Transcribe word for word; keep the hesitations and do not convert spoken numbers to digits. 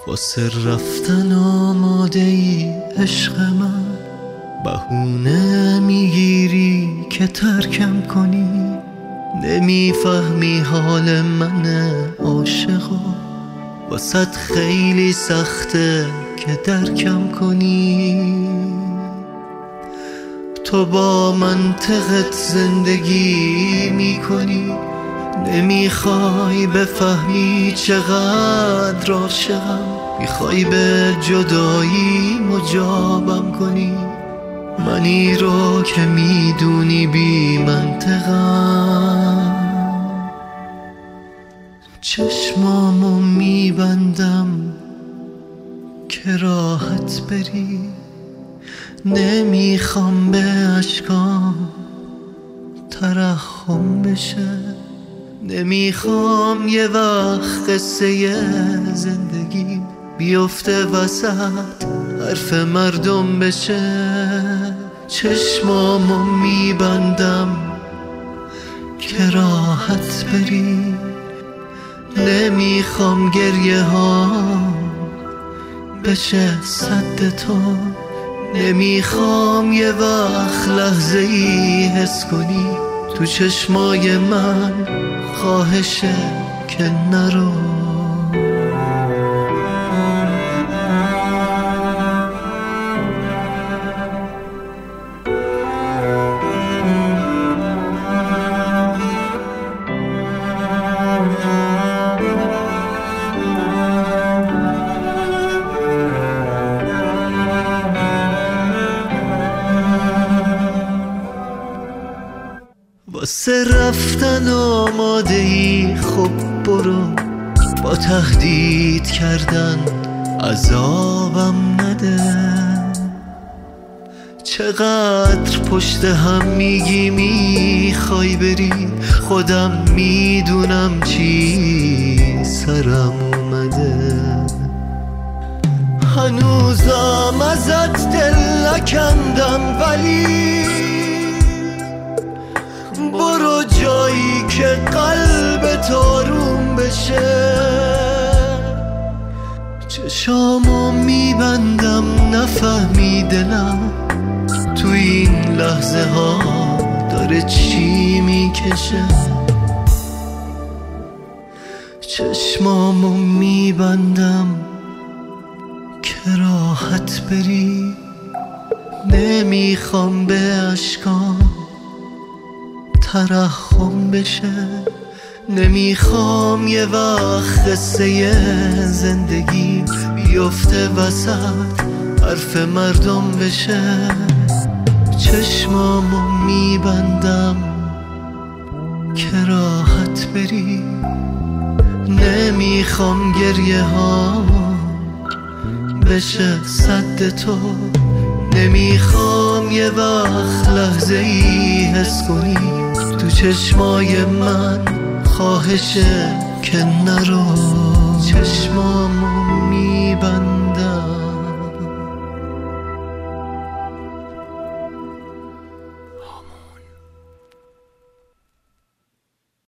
واسه رفتن آماده ای عشق من، بهونه میگیری که ترکم کنی. نمیفهمی حال من عاشقا، واسط خیلی سخته که درکم کنی. تو با منطقت زندگی میکنی، نمیخوای بفهمی چقدر عاشقم. میخوای به جدایی مجابم کنی، منی رو که میدونی بی منطقم. چشمامو میبندم که راحت بری، نمیخوام به اشکام ترحم بشه. نمیخوام یه وقت قصه زندگی بیفته وسط حرف مردم بشه. چشمامو میبندم که راحت بری، نمیخوام گریه ها بشه سد تو. نمیخوام یه وقت لحظه ای حس کنی تو چشمای من خواهشه که نرو. واسه رفتن آماده ای، خب برو. با تهدید کردن عذابم نده. چقدر پشت هم میگی میخوای بری، خودم میدونم چی سرم اومده. هنوزم ازت دل نکندم، ولی برو جایی که قلبت آروم بشه. چشامو میبندم نفهمی دلم تو این لحظه ها داره چی میکشه. چشمامو میبندم که راحت بری، نمیخوام به اشکام ترحم بشه. نمیخوام یه وقت قصه زندگی بیفته وسط حرف مردم بشه. چشمامو میبندم که راحت بری، نمیخوام گریه ها بشه سد تو. نمیخوام یه وقت لحظه ای حس کنی تو چشمای من خواهشه که نرو. چشمامو میبندم